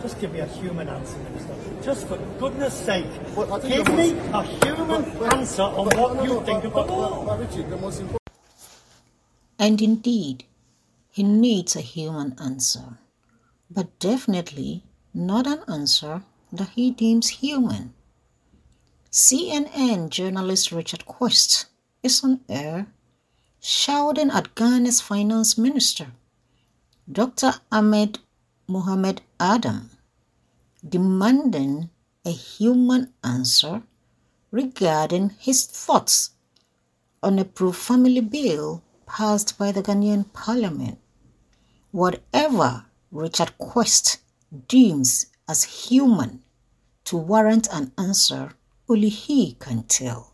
Just give me a human answer, Minister. Just for goodness sake, Well, give me a human answer on what you think of the law. Richard, the most important. And indeed, he needs a human answer, but definitely not an answer that he deems human. CNN journalist Richard Quest is on air shouting at Ghana's finance minister, Dr. Ahmed Mohamed Adam, demanding a human answer regarding his thoughts on a pro-family bill passed by the Ghanaian parliament. Whatever Richard Quest deems as human to warrant an answer, only he can tell.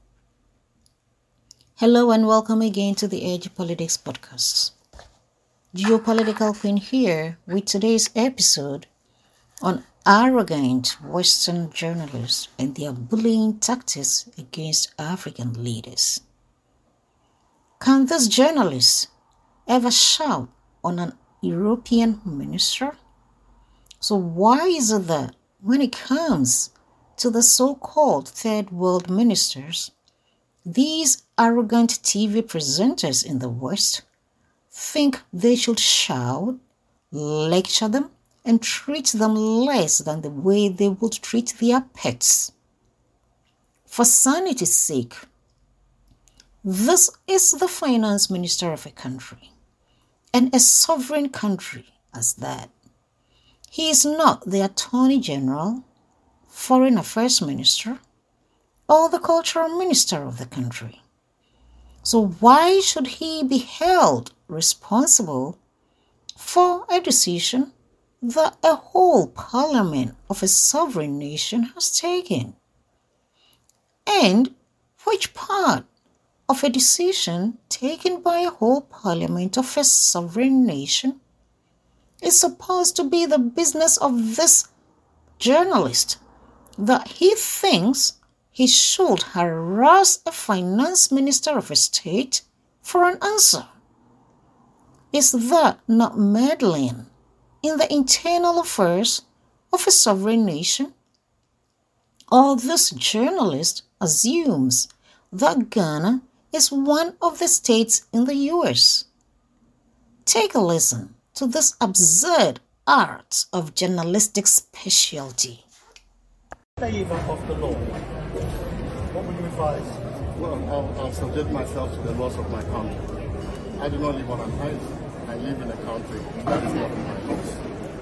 Hello and welcome again to the Edge Politics Podcast. Geopolitical Queen here with today's episode on arrogant Western journalists and their bullying tactics against African leaders. Can these journalists ever shout on an European minister? So why is it that when it comes to the so-called third world ministers, these arrogant TV presenters in the West think they should shout, lecture them, and treat them less than the way they would treat their pets? For sanity's sake, this is the finance minister of a country, and a sovereign country as that. He is not the attorney general, foreign affairs minister, or the cultural minister of the country. So why should he be held responsible for a decision that a whole parliament of a sovereign nation has taken? And which part of a decision taken by a whole parliament of a sovereign nation is supposed to be the business of this journalist that he thinks he should harass a finance minister of a state for an answer? Is that not meddling in the internal affairs of a sovereign nation? Or this journalist assumes that Ghana is one of the states in the US? Take a listen to this absurd art of journalistic specialty. Favour of the law. What would you advise? Well, I'll subject myself to the laws of my country. I do not live on an island. I live in a country that is not my house.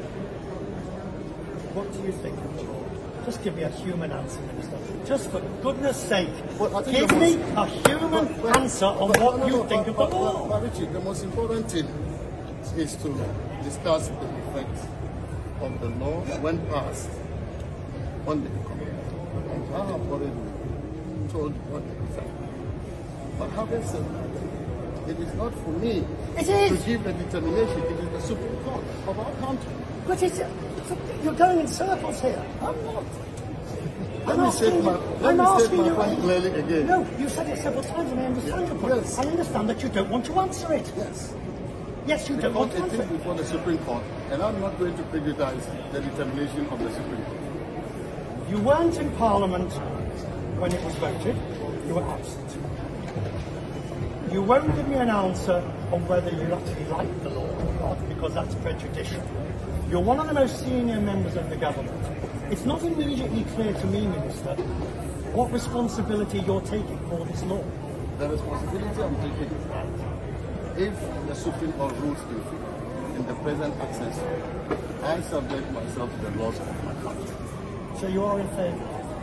What do you think of the law? Just give me a human answer, Minister. Just for goodness sake, Well, give me a human answer on what you think of the law. Richard, the most important thing is to discuss the effects of the law when passed on the economy. And I have already told you what the effect. But having said that, it is not for me to give a determination. It is the Supreme Court of our country. But you're going in circles here. I'm not. Let me state my point clearly again. No, you said it several times and I understand your point. Yes. I understand that you don't want to answer it. Yes. Yes, you don't want to It answer is it. before the Supreme Court, and I'm not going to prejudice the determination of the Supreme Court. You weren't in Parliament when it was voted. You were absent. You won't give me an answer on whether you actually like the law or not, because that's prejudicial. You're one of the most senior members of the government. It's not immediately clear to me, Minister, what responsibility you're taking for this law. The responsibility I'm taking is that if the Supreme Court rules in the present access, I subject myself to the laws of my country. So you are in favour?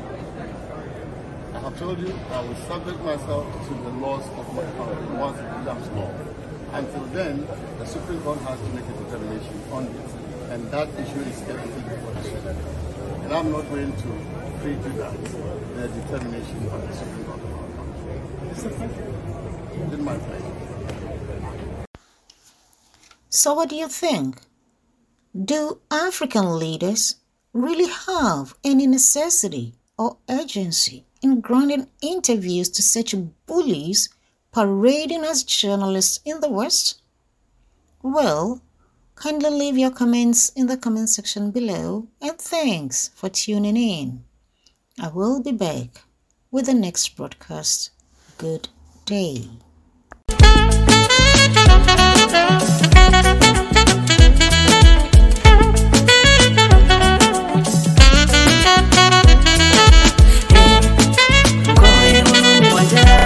I have told you I will subject myself to the laws of my country once it becomes law. Until then, the Supreme Court has to make a determination on it, and that issue is everything before the Supreme Court. And I'm not going to prejudice the determination of the Supreme Court of our country. It's in my pleasure. So what do you think? Do African leaders really have any necessity or urgency in granting interviews to such bullies parading as journalists in the West? Well, Kindly leave your comments in the comment section below, and thanks for tuning in. I will be back with the next broadcast. Good day.